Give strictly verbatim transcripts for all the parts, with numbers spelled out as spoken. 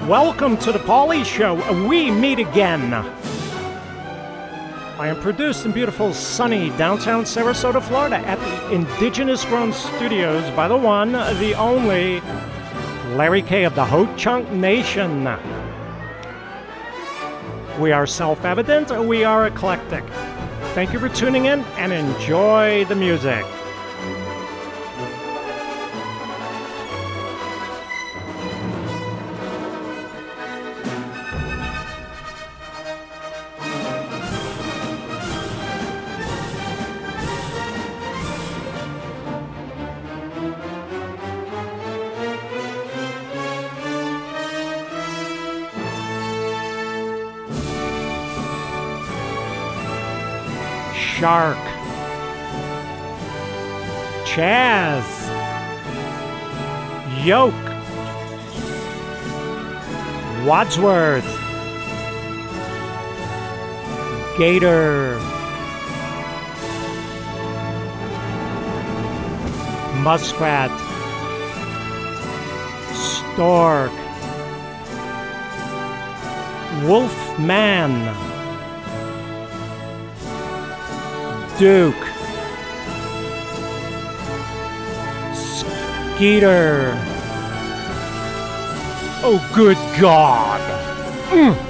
Welcome to the Paulie Show. We meet again. I am produced in beautiful, sunny downtown Sarasota, Florida at the Indigenous Grown Studios by the one, the only, Larry K of the Ho-Chunk Nation. We are self-evident, we are eclectic. Thank you for tuning in and enjoy the music. Shark, Chaz, Yoke, Wadsworth, Gator, Muskrat, Stork, Wolfman, Duke, Skeeter. Oh, good God. Mm.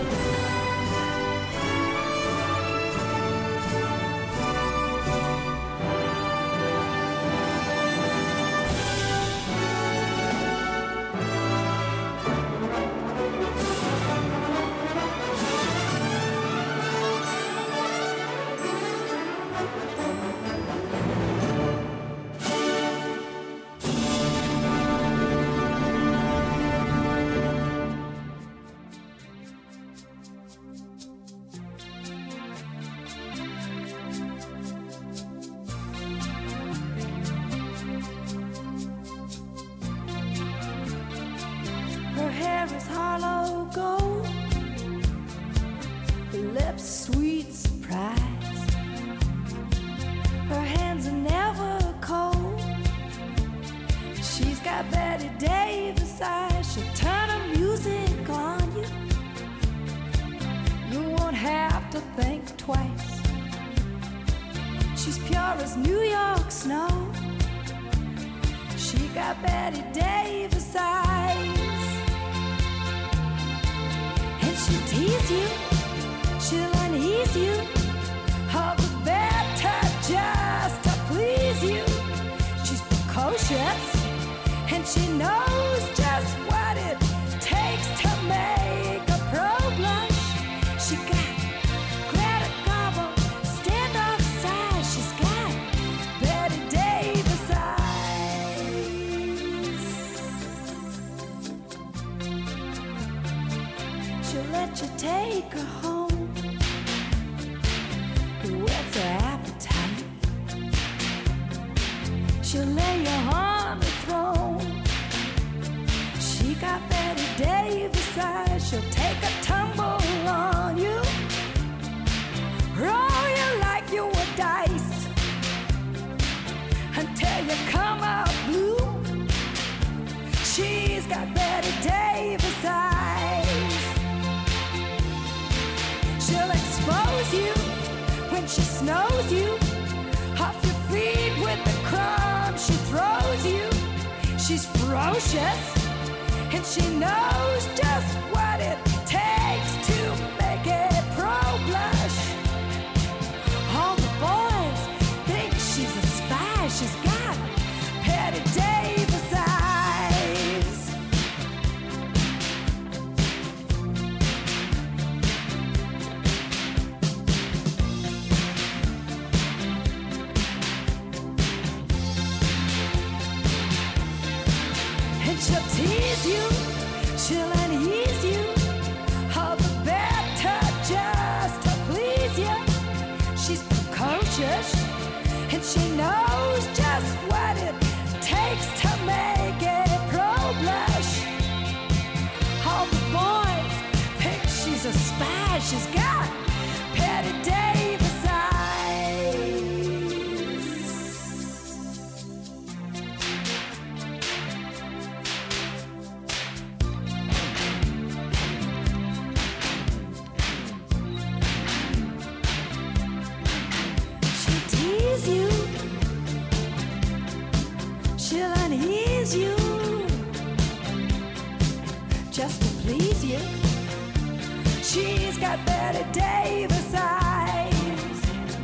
just to please you. She's got Betty Davis eyes.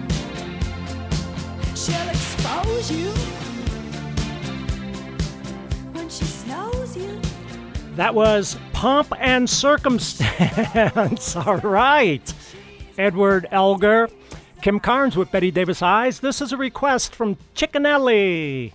She'll expose you when she slows you. That was Pomp and Circumstance. All right. Edward Elgar. Kim Carnes with Betty Davis Eyes. This is a request from Chickenelli.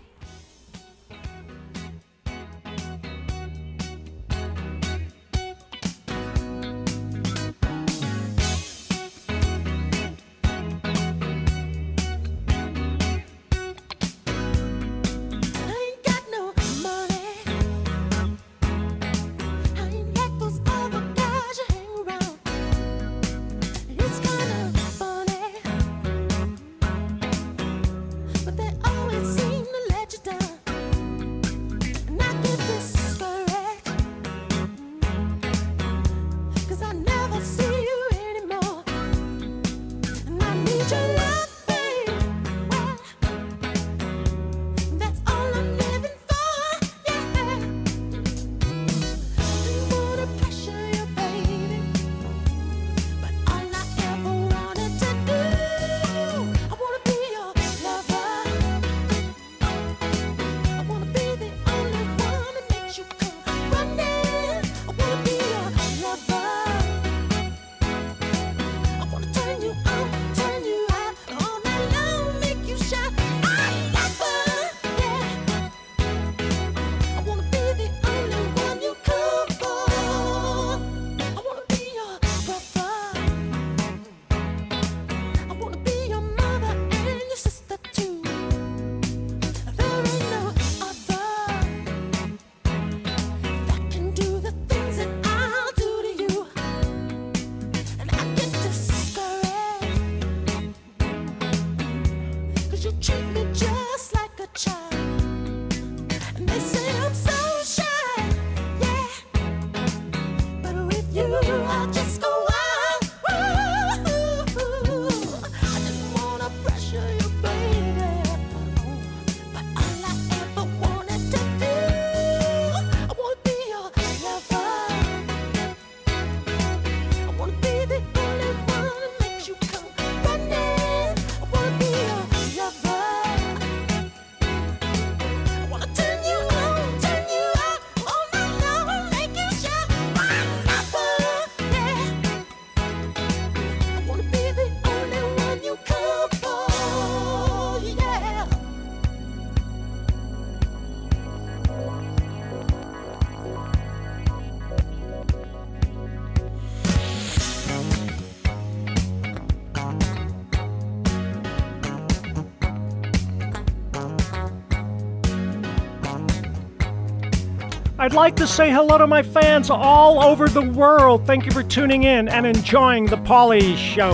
I'd like to say hello to my fans all over the world. Thank you for tuning in and enjoying the Paulie Show.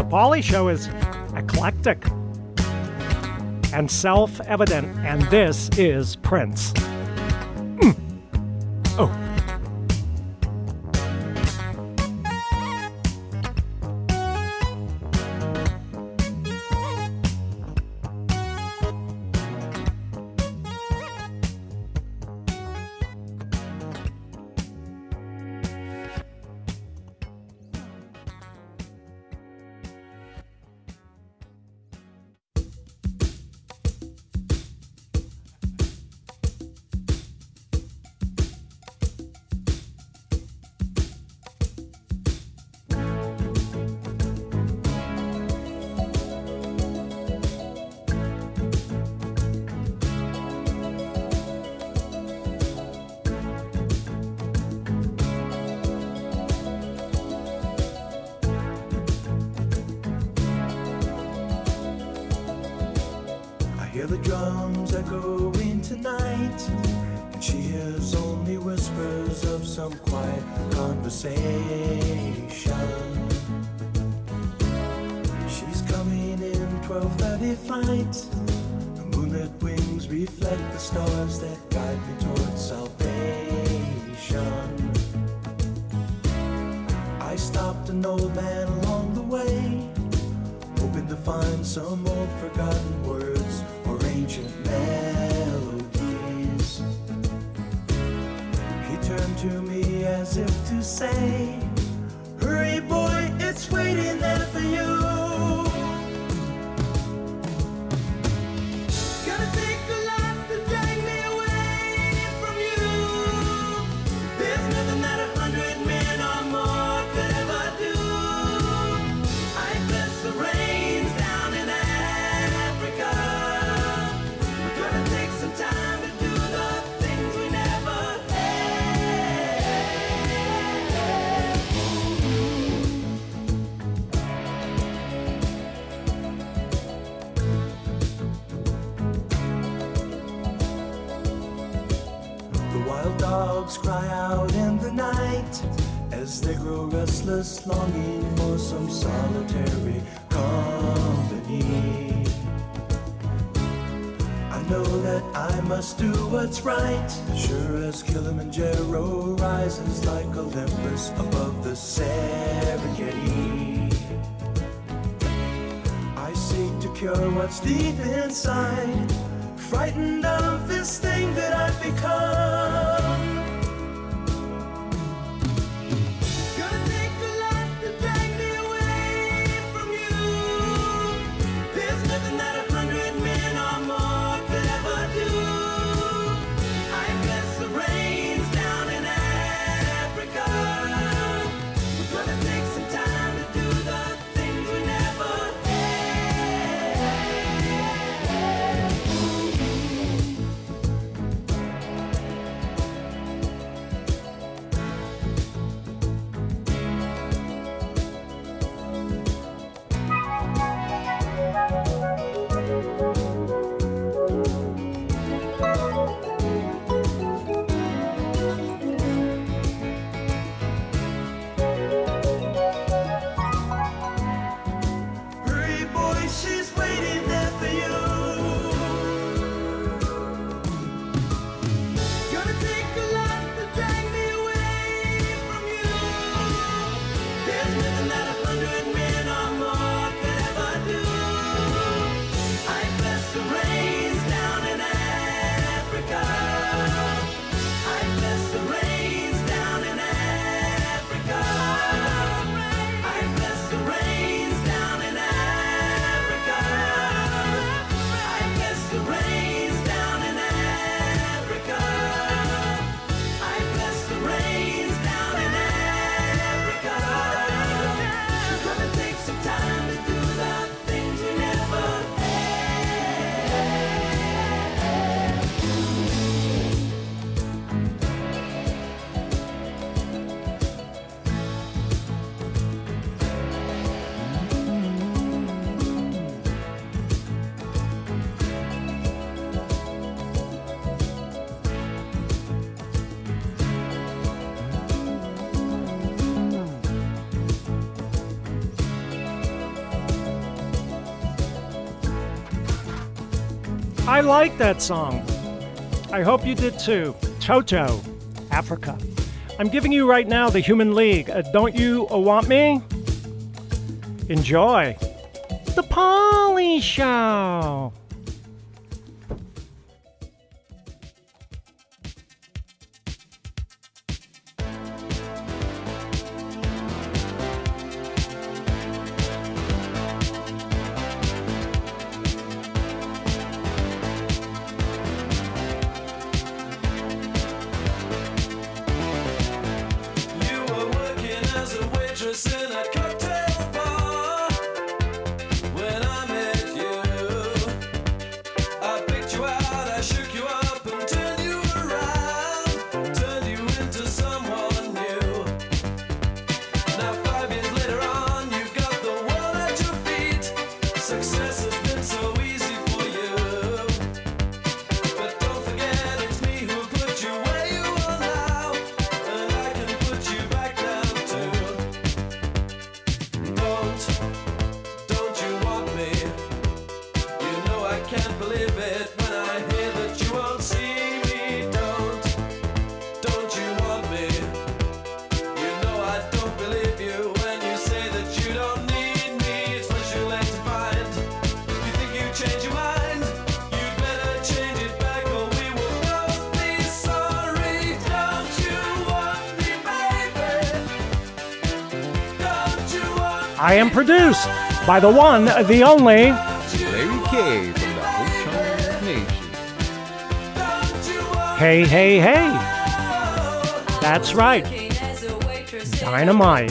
The Pauly Show is eclectic and self-evident, and this is Prince. Mm. Oh. Hear the drums echoing tonight, and she hears only whispers of some quiet conversation. She's coming in twelve thirty flight. The moonlit wings reflect the stars that guide me towards salvation. I stopped an old man along the way, hoping to find some old forgotten words or ancient melodies. He turned to me as if to say, hurry boy, it's waiting there for you. It's gonna take a lot to drag me away from you. There's nothing that a hundred men or more could ever do. I bless the rains down in Africa. We're gonna take some time to do the things we never The wild dogs cry out in the night as they grow restless, longing for some solitary company. I know that I must do what's right, sure as Kilimanjaro rises like Olympus above the Serengeti. I seek to cure what's deep inside, frightened of this thing that I've become. It's gonna take a lot to drag me away from you. There's nothing that a hundred men or more could ever do. I bless the rains down in Africa. We're gonna take some time to do the things we never had. I like that song. I hope you did too. Toto, Africa. I'm giving you right now the Human League. Uh, don't you uh, want me? Enjoy. The Polly Show. You were working as a waitress in a cocktail bar. When I met you, I picked you out, I shook you up and turned you around, turned you into someone new. Now five years later on, you've got the world at your feet. Success has been so easy for you. But don't forget it's me who put you where you are now, and I can put you back down too. Don't, don't you want me? You know I can't believe it when I hear that you won't see me. Don't, don't you want me? You know I don't believe you when you say that you don't need me. It's much too late to find. You think you change your mind? You'd better change it back or we will both be sorry. Don't you want me, baby? Don't you want me? I am produced by the one, the only. Larry K from the Ho-Chunk Nation. Don't you want Hey, hey, hey. That's right. Dynamite.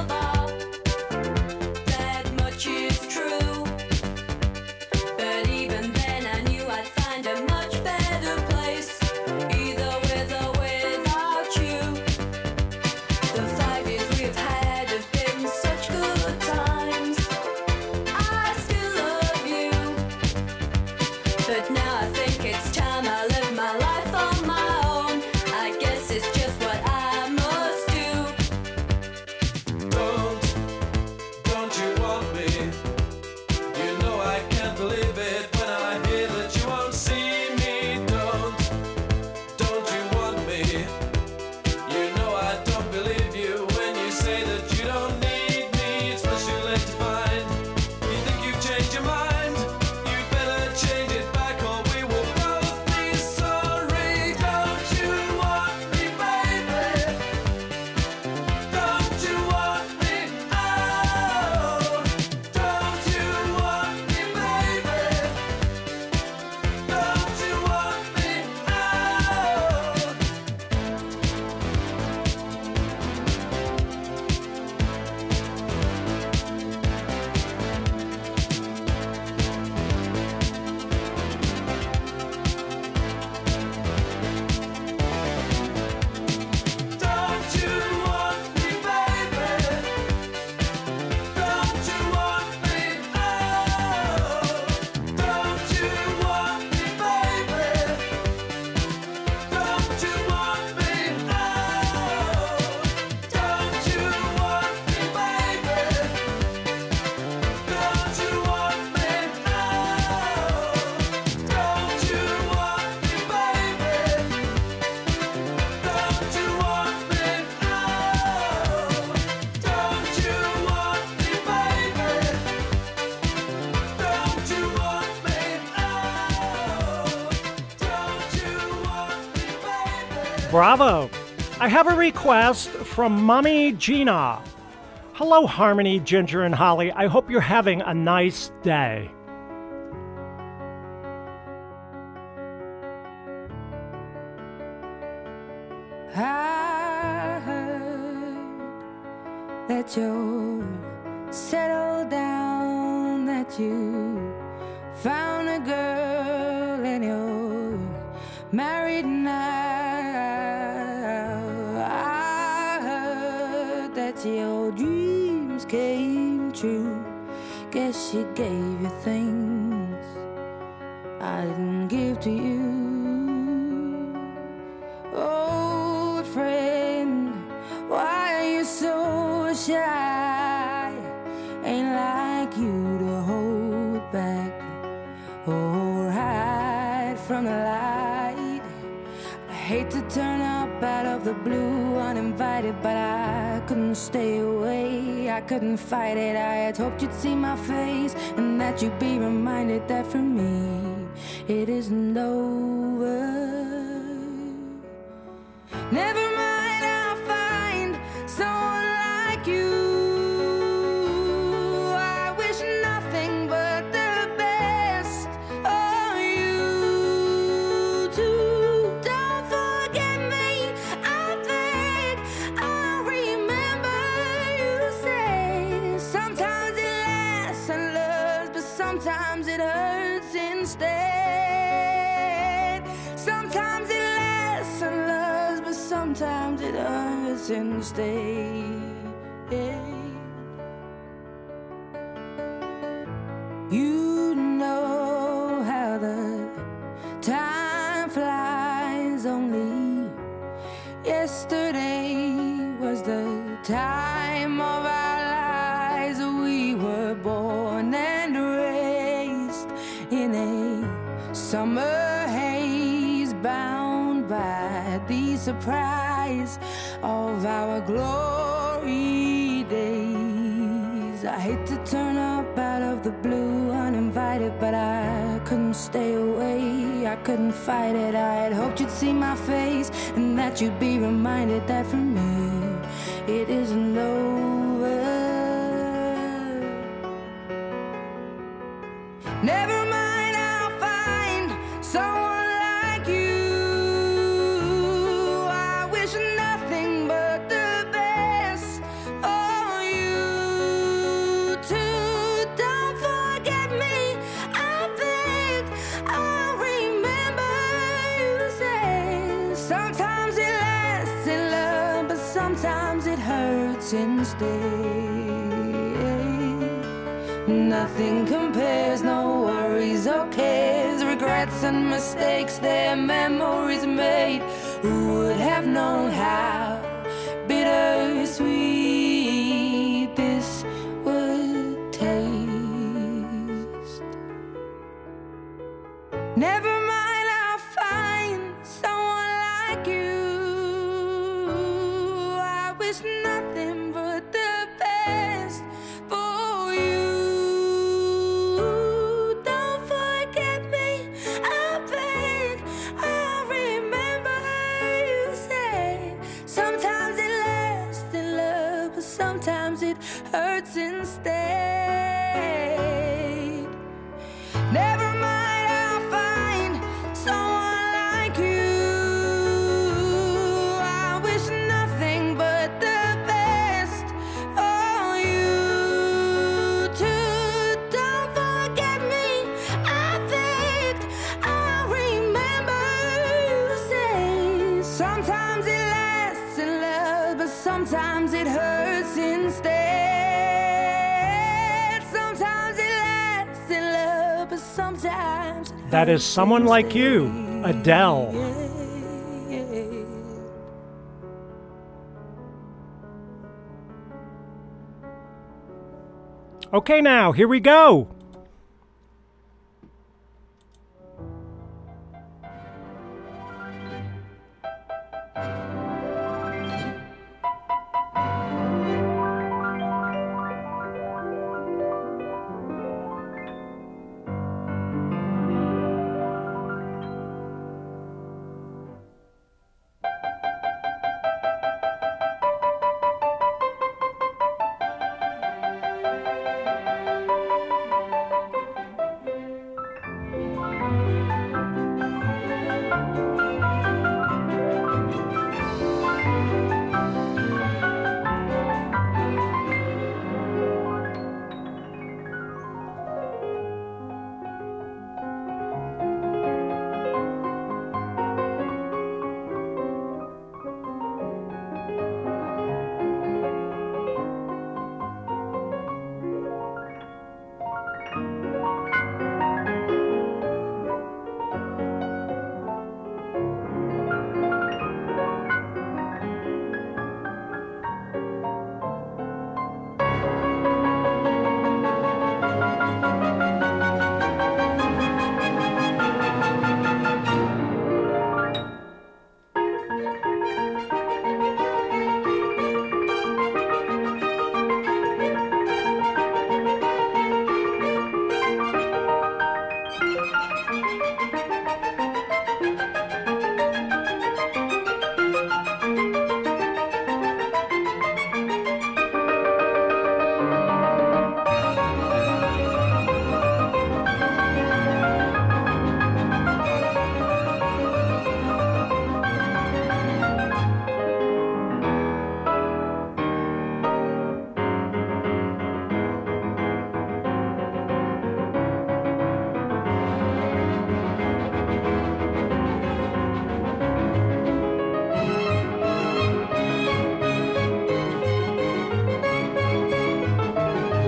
That much is true. But even then I knew I'd find a much better place, either with or without you. The five years we've had have been such good times. I still love you. But now I think it's time I live my life on my own. I guess it's just what I must do. Don't, don't you want me? You know I can't believe it when I hear that you won't see me. Don't, don't you want me? You know I don't believe you when you say that you don't need me. It's much too late to find. You think you've changed your mind? You'd better change it back or we will both be sorry. Don't you want me, baby? Don't you want me? Oh, don't you want me, baby? Don't you want me? Oh. Don't you want me, baby? Don't you want me? Oh, don't you want me, baby? Don't you want me? Oh, don't you want me, baby? Don't you want me? Oh, don't you want me, baby? Don't you want me? Oh, don't you want me, baby? Don't you want me? Oh, don't you want me, baby? Bravo. I have a request from Mommy Gina. Hello, Harmony, Ginger, and Holly. I hope you're having a nice day. I heard that you're settled down, that you found a girl and you're married now. I heard that your dreams came true. Guess she gave you things I didn't give to you. Old friend, why are you so shy? Ain't like you to hold back or hide. to turn up out of the blue uninvited, but I couldn't stay away. I couldn't fight it. I had hoped you'd see my face and that you'd be reminded that for me it isn't over. Never mind, I'll find someone like you. I wish nothing but the best for you too. Don't forget me, I beg. I remember you say sometimes it lasts and loves, but sometimes it hurts instead. Sometimes it lasts and loves, but sometimes it hurts instead. You know how the time flies. Only yesterday was the time of our lives. We were born and raised in a summer haze, bound by the surprise of our glory days. I hate to turn up out of the blue uninvited, but I couldn't stay away. I couldn't fight it. I had hoped you'd see my face and that you'd be reminded that for me it isn't over. Never mind, I'll find someone like you. I wish nothing but the best for you too. Don't forget me, I beg. I remember you say sometimes it lasts in love, but sometimes it hurts instead. Nothing compares, no worries or cares, regrets and mistakes, their memories made. Who would have known how bittersweet this would taste? Never mind, I'll find someone like you. I wish nothing but the best for you. Don't forget me, I beg. I remember you said sometimes it lasts in love, but sometimes it hurts instead. Never mind, I'll find someone like you. I wish nothing but the best for you too. Don't forget me, I beg. I remember you say sometimes it lasts in love, but sometimes it hurts instead. Sometimes it lasts in love, but sometimes it That is hurts Someone Like You, instead. Adele. Okay, now, here we go.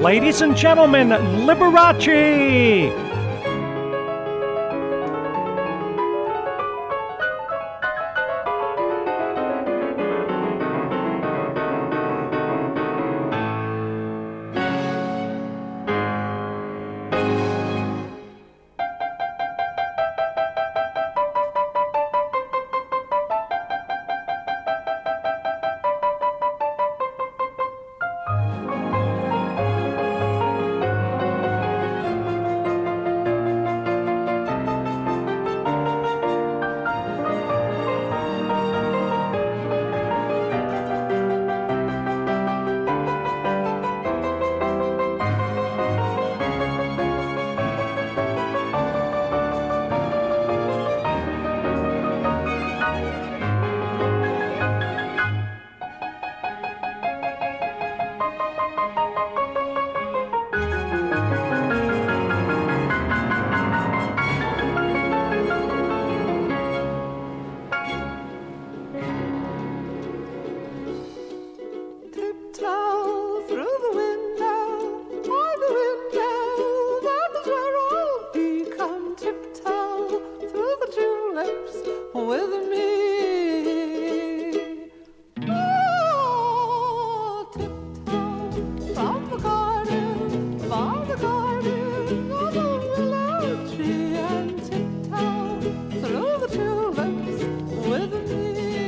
Ladies and gentlemen, Liberace! Tiptoe through the window, by the window, that is where I'll be. Come tiptoe through the tulips with me. Oh, tiptoe from the garden, by the garden, of the willow tree, and tiptoe through the tulips with me.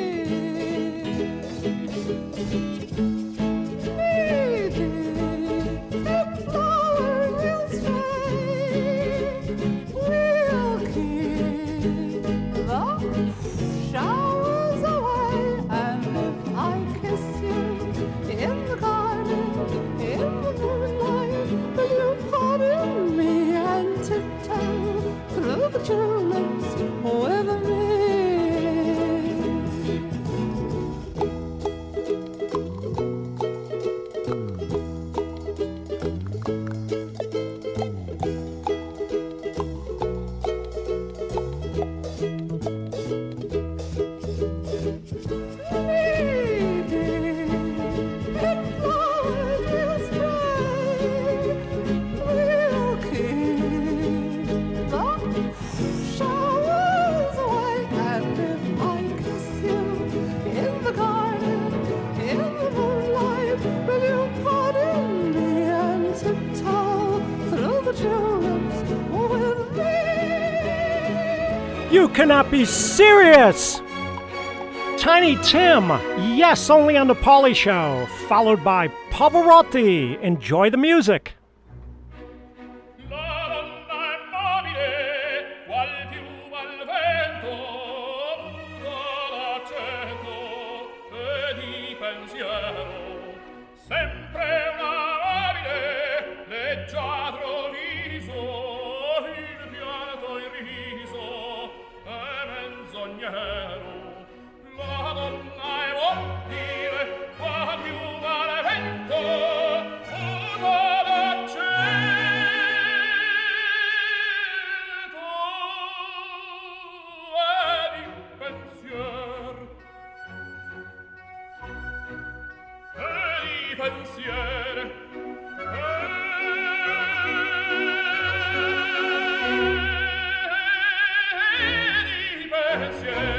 Showers away, and if I kiss you in the garden, in the moonlight, will you pardon me and tiptoe through the tulips with me? You cannot be serious! Tiny Tim, yes, only on the Polly Show, followed by Pavarotti. Enjoy the music. La donna è mobile, qual piuma al vento, muta d'accento e di pensiero, sempre una mobile, leggiadro viso, il pianto il riso è menzognero. La donna è mobile, qual piuma al vento, muta d'accento e di pensier. E di pensier. E di pensier.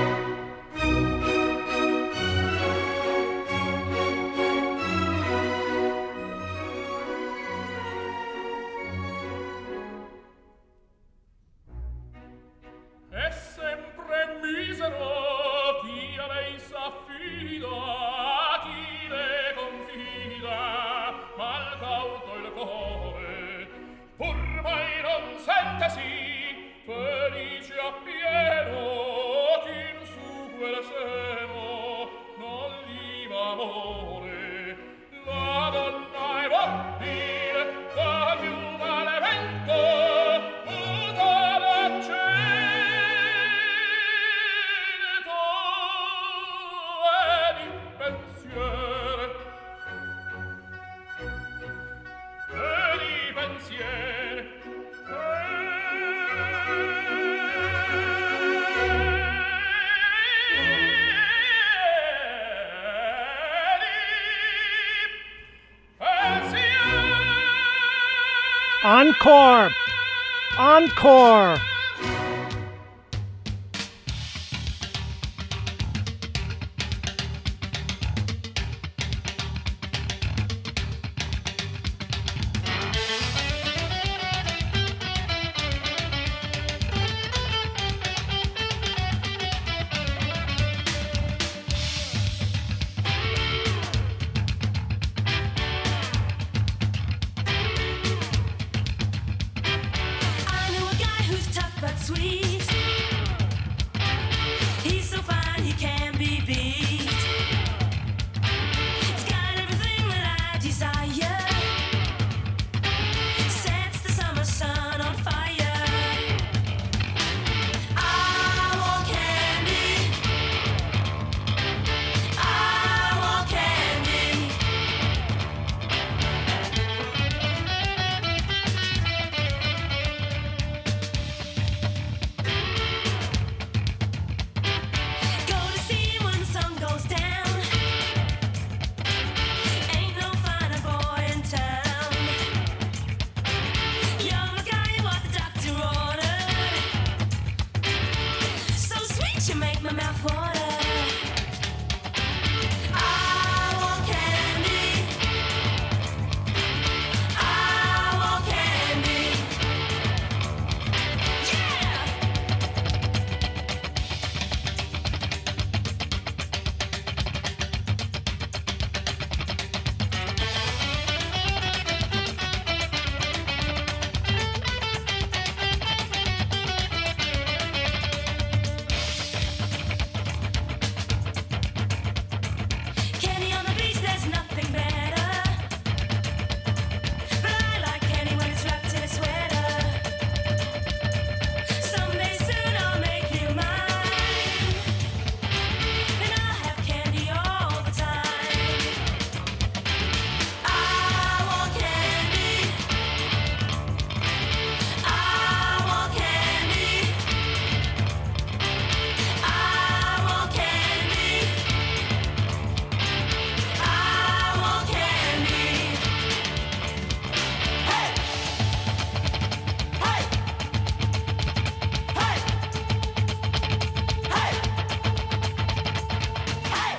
È sempre misero chi a lei s'affida, chi le confida, mal cauto il cuore, pur mai non sentesi felice appieno, chi in su quel seno non gli va amore. La donna è mobile, va più male vento, muta d'accento e di pensier. E di pensier. E di pensier. Encore! Encore! I know a guy who's tough but sweet. He's so fine he can't be beat. He's got everything that I desire. Sets the summer sun on fire. I want candy. I want candy. Go to see him when the sun goes down. Ain't no finer boy in town. You're the guy what the doctor ordered. So sweet you make my mouth water. I want candy. I want candy. Yeah! Candy on the beach, there's nothing better. But I like candy when it's wrapped in a sweater. Someday soon I'll make you mine. And I'll have candy all the time. I want candy. I want candy. I want candy. I want candy. Hey! Hey! Hey! Hey! Hey!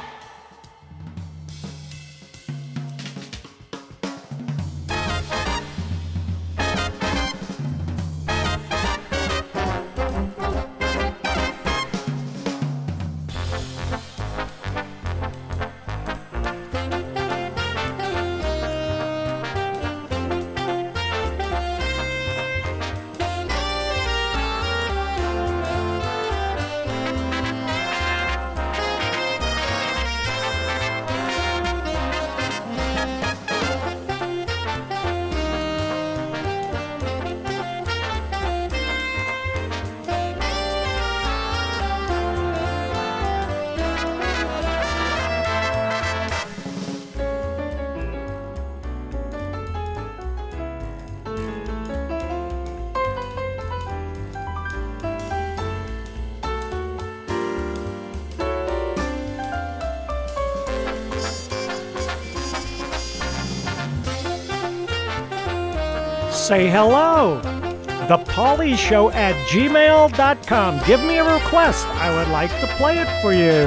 Say hello. The Pauly Show at gmail dot com. Give me a request. I would like to play it for you.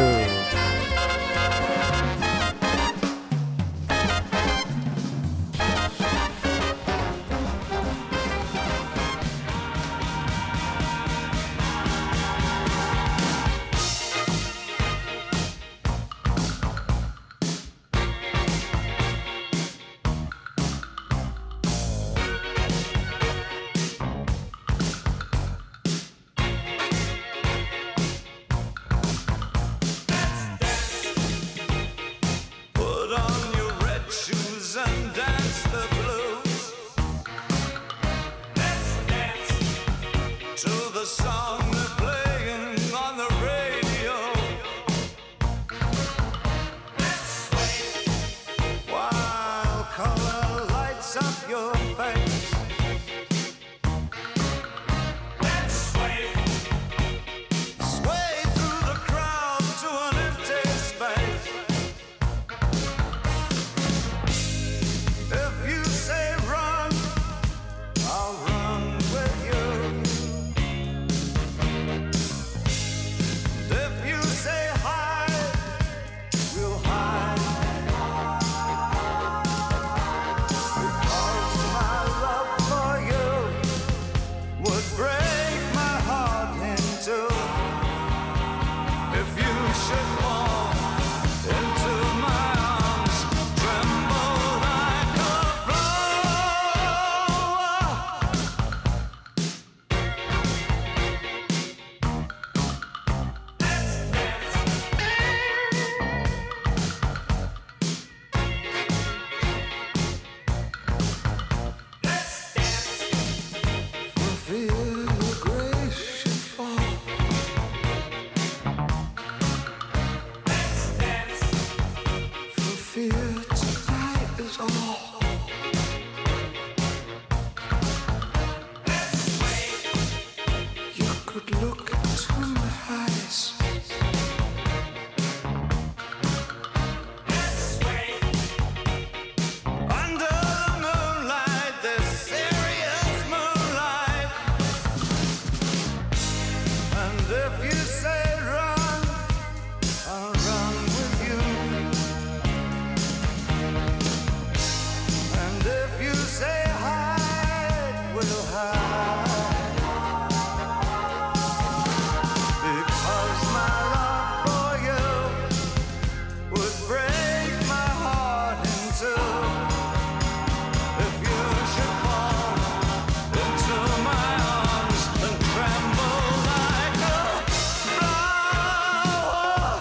was all. You could look into my eyes. Under the moonlight, this serious moonlight. And if you say run, I'll run with you. And if you say hide, we'll hide. Because my love for you would break my heart in two. If you should fall into my arms and tremble like a flower.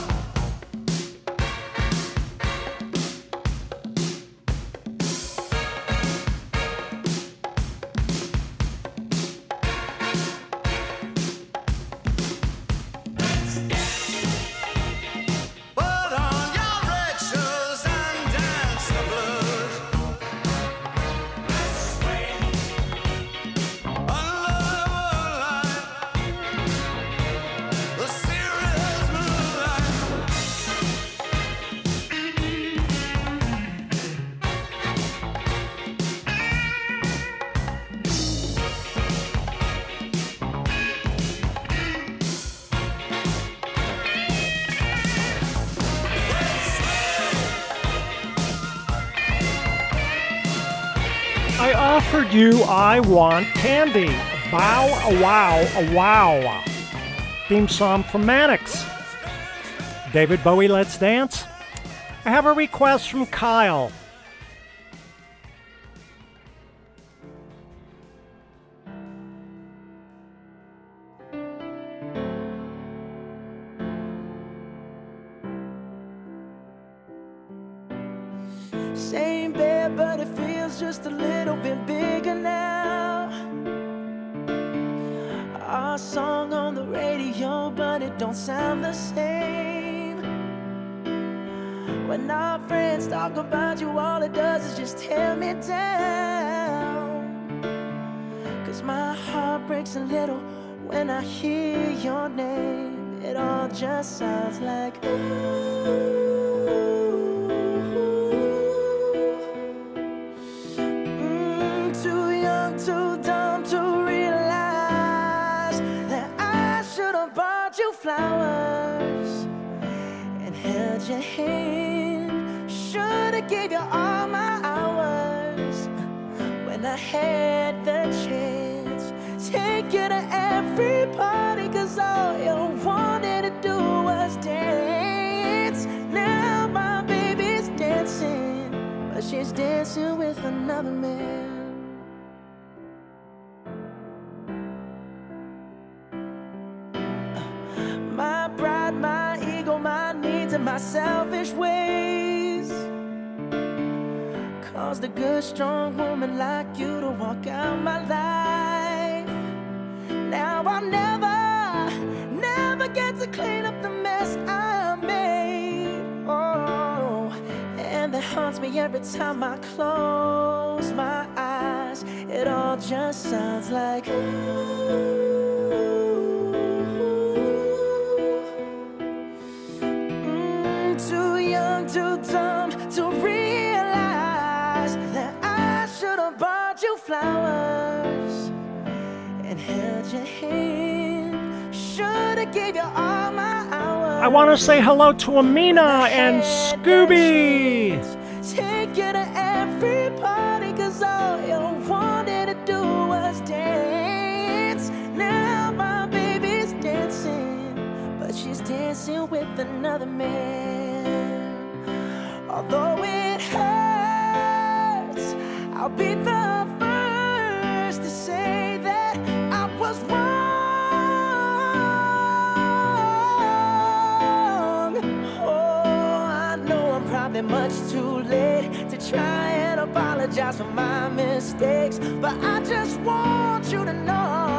Put on your red shoes and dance the blues. Under the moonlight, the serious moonlight. I offered you I Want Candy. Bow, a wow, a wow. Theme song from Mannix. David Bowie, Let's Dance. I have a request from Kyle. Same bed, but it feels just a little bit bigger now. Our song on the radio, but it don't sound the same. When our friends talk about you, all it does is just tear me down. Cause my heart breaks a little when I hear your name. It all just sounds like ooh. Too dumb to realize that I should have bought you flowers and held your hand. Should have gave you all my hours when I had the chance. Take you to every party, cause all you wanted to do was dance. Now my baby's dancing, but she's dancing with another man. My pride, my ego, my needs, and my selfish ways caused a good, strong woman like you to walk out my life. Now I'll never, never get to clean up the mess I made. Oh, and that haunts me every time I close my eyes. It all just sounds like ooh. Too young, too dumb to realize that I should have bought you flowers and held your hand. Should have gave you all my hours. I want to say hello to Amina and Scooby. Take you to every party, cause all you wanted to do was dance. Now my baby's dancing, but she's dancing with another man. Although it hurts, I'll be the first to say that I was wrong. Oh, I know I'm probably much too late to try and apologize for my mistakes, but I just want you to know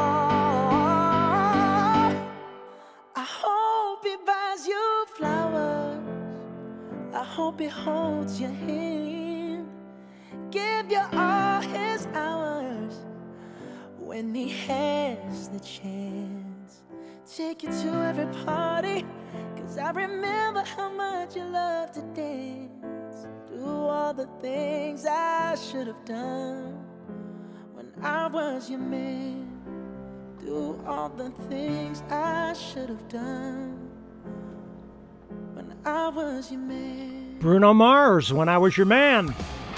I hope he buys you flowers. I hope he holds your hand. when he has the chance. Take you to every party, cause I remember how much you loved to dance. Do all the things I should have done when I was your man. Do all the things I should have done when I was your man. Bruno Mars, When I Was Your Man.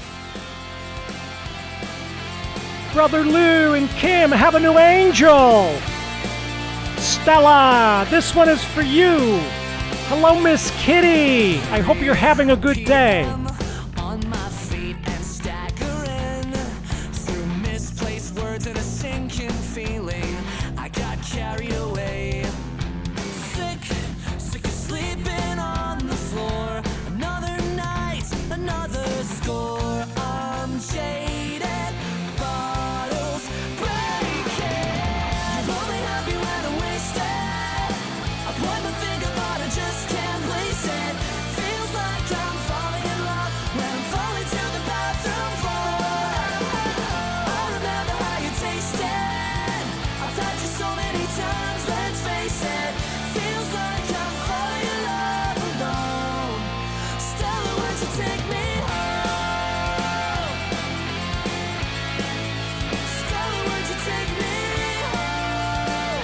Brother Lou and Kim, Have a New Angel. Stella, this one is for you. Hello, Miss Kitty. I hope you're having a good day. On my feet and staggering through misplaced words and a sinking feeling. I got carried away. Sick, sick of sleeping on the floor. Another night, another score. I'm jaded, bottles breaking. You're only happy when I'm wasted. I point my finger, but I just can't place it. Feels like I'm falling in love when I'm falling to the bathroom floor. I remember how you tasted. I've touched you so many times, let's face it. Feels like I'm falling in love alone. Stella, would you take me home? Stella, would you take me home?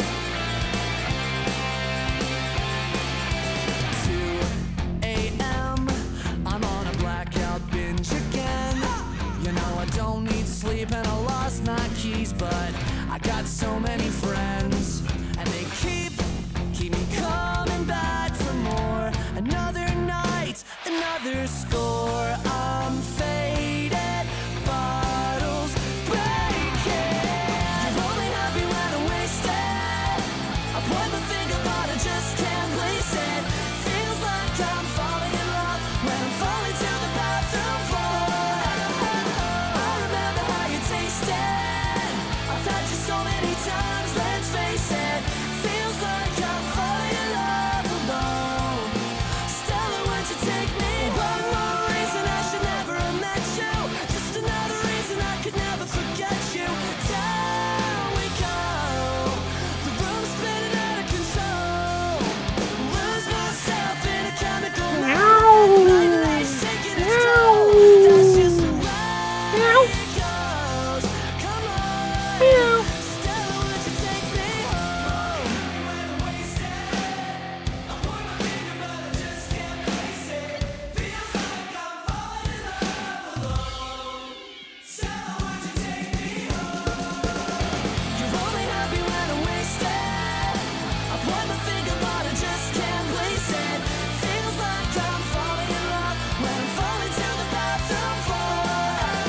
two a.m. I'm on a blackout binge again. You know I don't need sleep and I lost my keys, but I got so many friends and they keep, keep me coming back for more. Another night, another score. I'm faded, bottles breaking. You're only happy when I'm wasted. I point my finger, but I just can't place it. Feels like I'm falling in love when I'm falling to the bathroom floor. I remember how you tasted. I've touched you so many times, let's face it. Feels like I'm falling in love alone. Stella, would you take me? One more reason I should never have met you. Just another reason I could never forget you. Down we go. The room's spinning out of control. Lose myself in a chemical night life's taking its toll. That's just the way it goes. Come on, Stella, would you take me home? When I'm wasted, I point my finger, but I just can't place it. Feels like I'm falling in love alone. Stella, would you take me home? You're only happy when I'm wasted. I point my finger, but I just can't place it. Feels like I'm falling in love when I'm falling to the bathroom floor.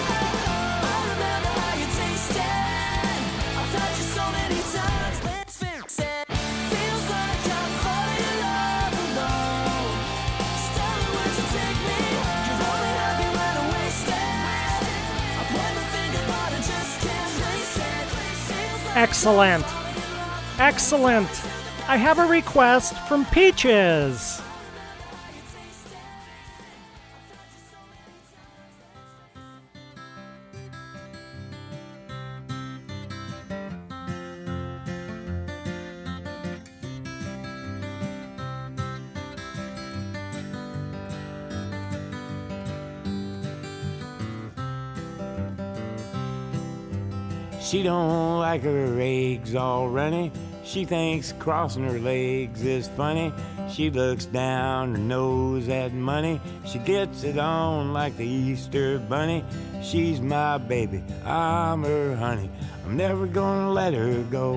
I remember how you tasted. I've touched you so many times, let's fix it. Feels like I'm falling in love alone. Stella, would you take me home? You're only happy when I'm wasted. I point my finger, but I just can't place it. Feels like Excellent. Excellent. I have a request from Peaches. She don't like her eggs all runny. She thinks crossing her legs is funny. She looks down her nose at money. She gets it on like the Easter bunny. She's my baby, I'm her honey. I'm never gonna let her go.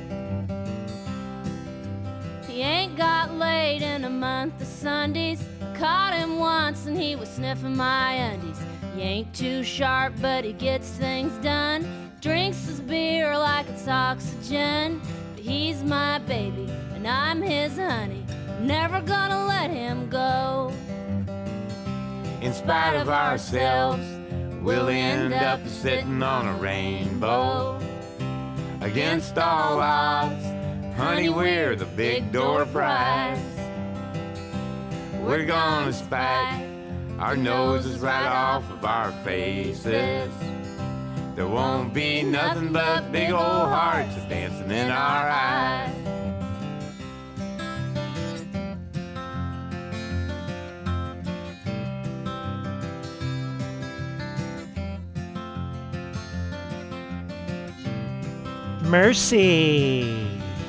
He ain't got laid in a month of Sundays. I caught him once and he was sniffing my undies. He ain't too sharp, but he gets things done. Drinks his beer like it's oxygen. But he's my baby and I'm his honey. I'm never gonna let him go. In spite of ourselves, we'll end up sitting on a rainbow. Against all odds, honey, we're the big door prize. We're gonna spike our noses right off of our faces. There won't be nothing but big old hearts dancing in our eyes. Mercy.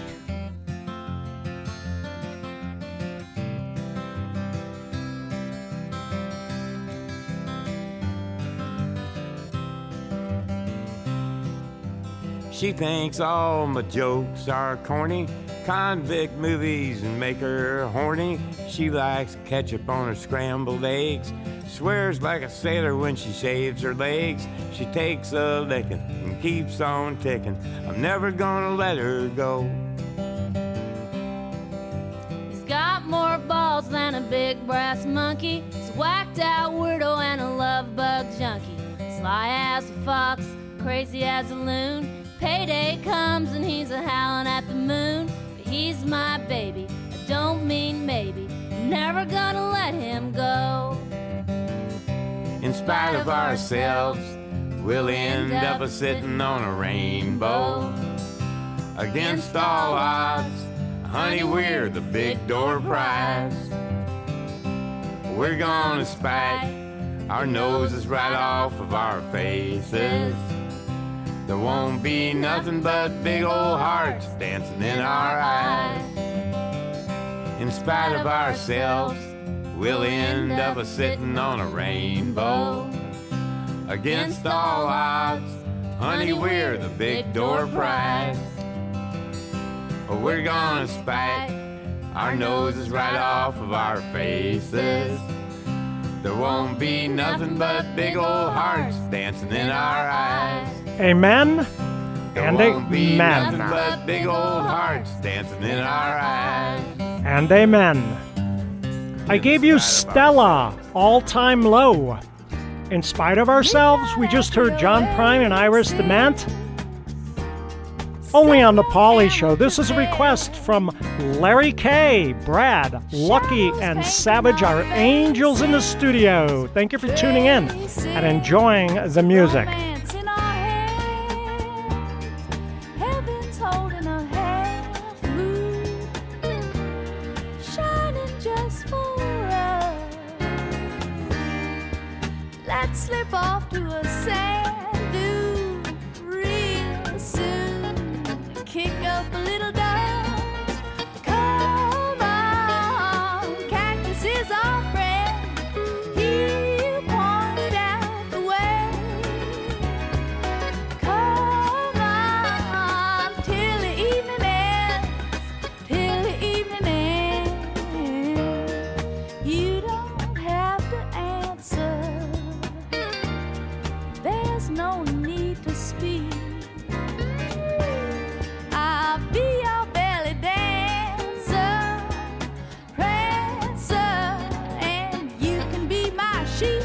She thinks all my jokes are corny, convict movies and make her horny. She likes ketchup on her scrambled eggs, swears like a sailor when she shaves her legs. She takes a licking and keeps on ticking. I'm never gonna let her go. He's got more balls than a big brass monkey. He's a whacked out weirdo and a love bug junkie. Sly as a fox, crazy as a loon. Payday comes and he's a howling at the moon. But he's my baby, I don't mean maybe. I'm never gonna let him go. In spite of ourselves, we'll end up a sitting on a rainbow. Against all odds, honey, we're the big door prize. We're gonna spike our noses right off of our faces. There won't be nothing but big old hearts dancing in our eyes. In spite of ourselves, we'll end up a sitting on a rainbow. Against all odds, honey, we're the big door prize. We're gonna spike our noses right off of our faces. There won't be nothing but big old hearts dancing in our eyes. Amen There and won't be amen. nothing but big old hearts dancing in our eyes. And amen. I gave you Stella, All Time Low. In spite of ourselves, we just heard John Prine and Iris DeMent. Only on the Pauly Show. This is a request from Larry K, Brad, Lucky, and Savage, our angels in the studio. Thank you for tuning in and enjoying the music. Romance in our hands. Heaven's holding a half moon, shining just for us. Let's slip off to a sand dune real soon. Kick up a little dust. Come on, cactus is our friend. He'll point out the way. Come on, till the evening ends. Till the evening ends. You don't have to answer. There's no need to speak. I'll be your belly dancer, prancer, and you can be my sheep.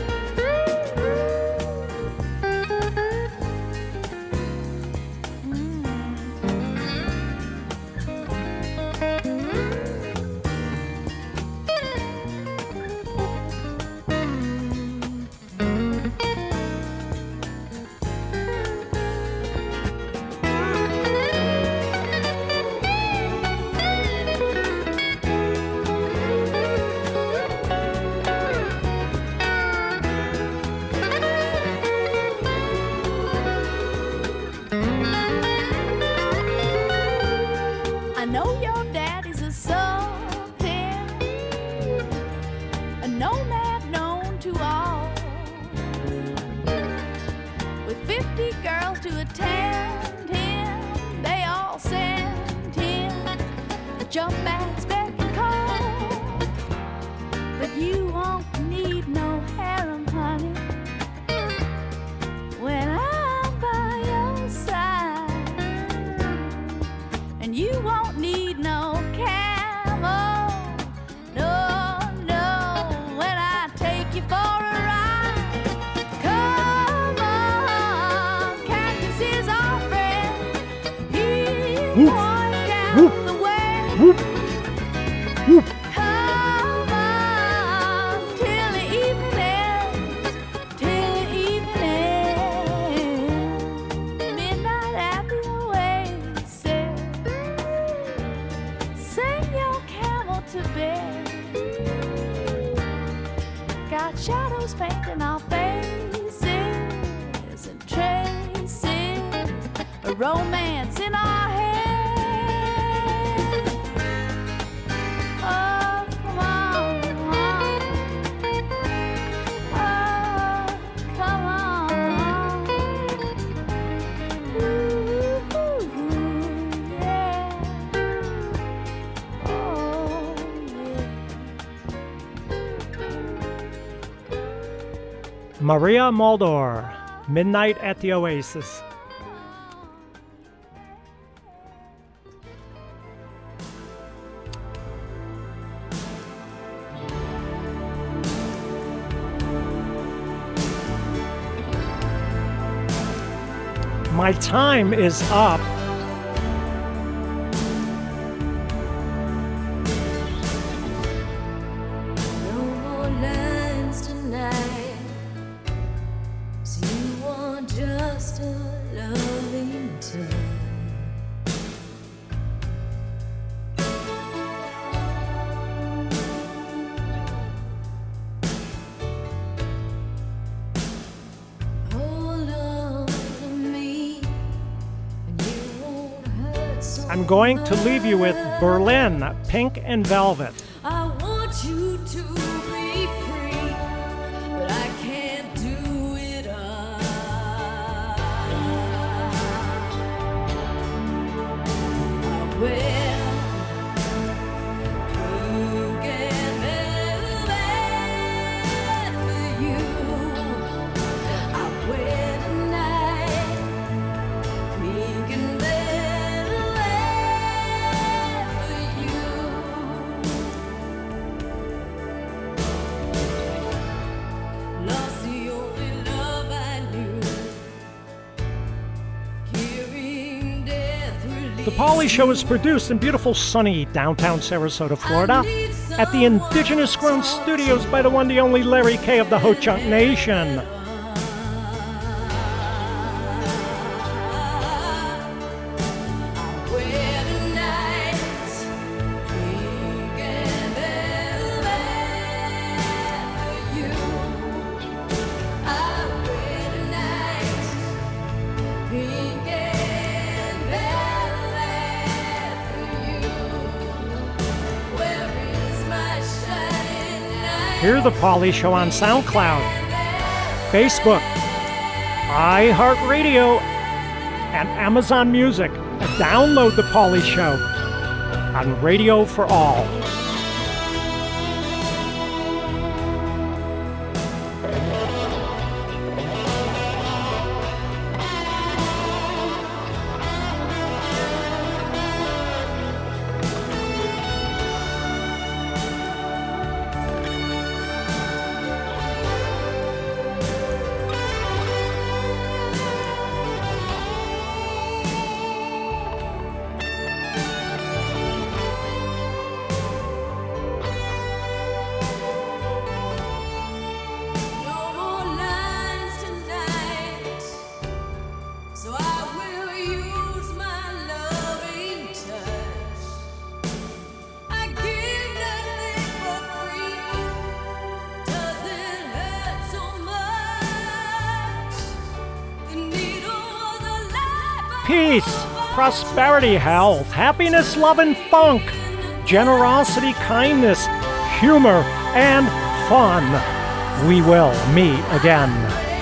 I know your daddy's a sultan, a nomad known to all, with fifty girls to attend him. They all send him a jump man's beck and call, but you won't need no harem, honey, when I'm by your side. And you won't need no camel, no, no, when I take you for a ride. Come on, cactus is our friend. He'll Whoop. point out Whoop. the way. Whoop, whoop. Come on, till the evening ends, till the evening ends. shadows painting our faces and traces a romance in our head. Oh, come on, oh, come on. Ooh, yeah. Oh, yeah. Maria Muldaur, Midnight at the Oasis. My time is up. No more lines tonight. So you want just a loving touch. Hold on to me, and you won't hurt so I'm going to leave you with Berlin, Pink and Velvet. I want you to be free, but I can't do it all. I will pink and velvet for you. I wear tonight, pink and velvet for you. Lost the only love I knew. Hearing death release. The Polly Show is produced in beautiful sunny downtown Sarasota, Florida, at the indigenous grown studios by the one, the only Larry K of the Ho Chunk Nation. Wear tonight, pink and velvet for you. I wear tonight, pink and velvet for you. Where is my shining knight? Hear the Polly Show on SoundCloud, Facebook, iHeartRadio, and Amazon Music. And download the Polly Show on Radio for All. No more lines tonight, so I will use my loving touch. I give nothing for free, doesn't hurt so much. The needle was a life I Peace, prosperity, health, happiness, love, and funk, generosity, kindness, humor, and fun. We will meet again.